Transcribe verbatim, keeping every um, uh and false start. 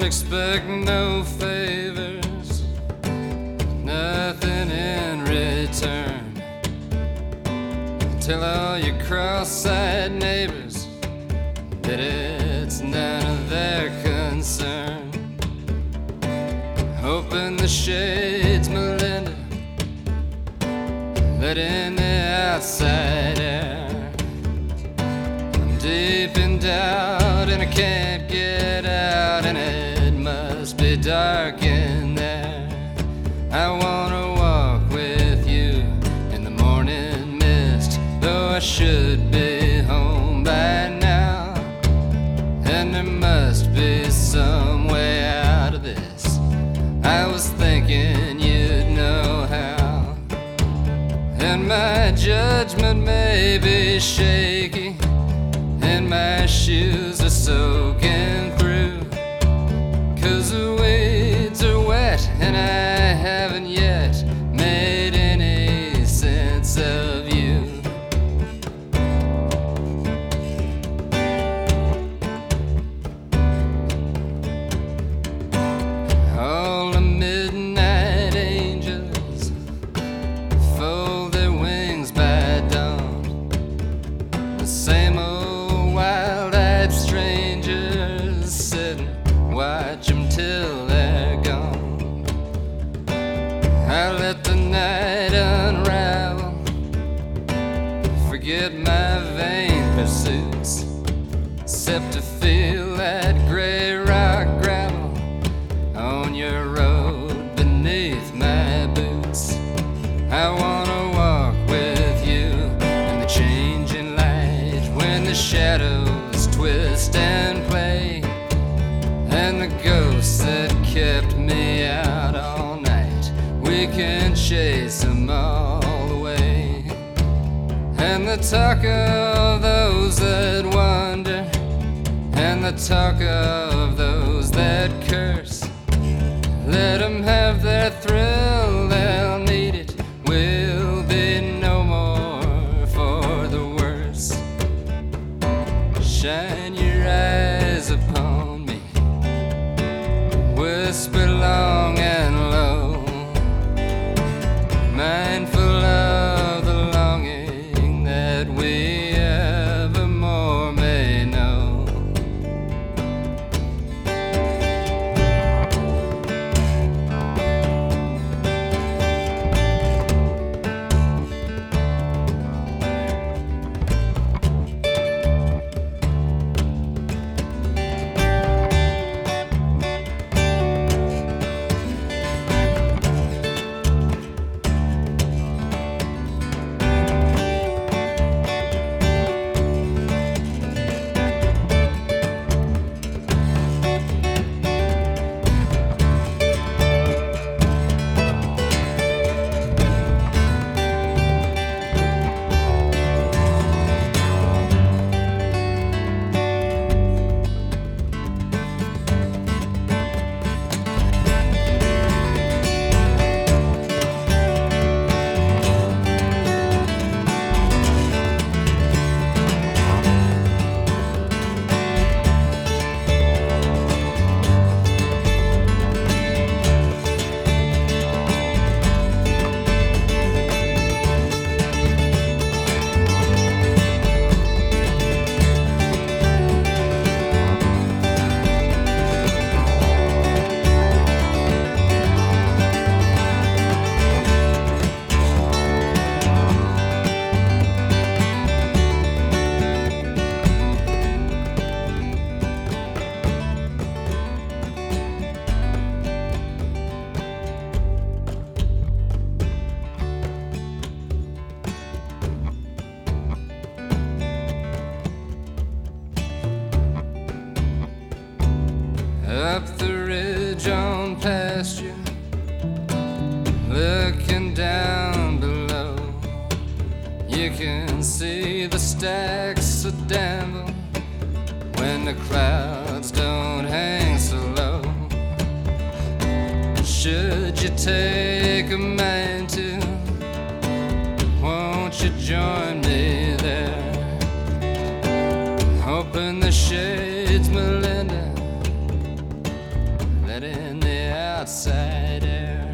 expect no favors, nothing in return. Tell all your cross-eyed neighbors that it's none of their concern. Open the shades, Melinda, let in the outside air. I'm deep in doubt and I can't get out, and it must be dark in there. I wanna walk with you in the morning mist, though I should be home by now. And there must be some way out of this. I was thinking you'd know how. And my judgment may be shaky, and my shoes are soaking through, 'cause the weeds are wet and I haven't yet made any sense of you. All the midnight angels fold their wings by dawn. The same old wild-eyed strangers sit and watch 'em till they're gone. I let the night unravel, forget my vain pursuits, except to feel that gray rock gravel on your road beneath my boots. I wanna walk with you in the changing light, when the shadows twist and play, and the ghosts that kept me out all night, we can chase them all away. And the talk of those that wander, and the talk of those that curse, let 'em have their thrill, they'll need it, will be no more for the worse. Shine your eyes upon me, whisper long and low, mindful of the longing that we evermore may know. Up the ridge on past you, looking down below, you can see the stacks of Danville when the clouds don't hang so low. Should you take a mind to, won't you join me there? Open the shades, Melinda, let in the outside air.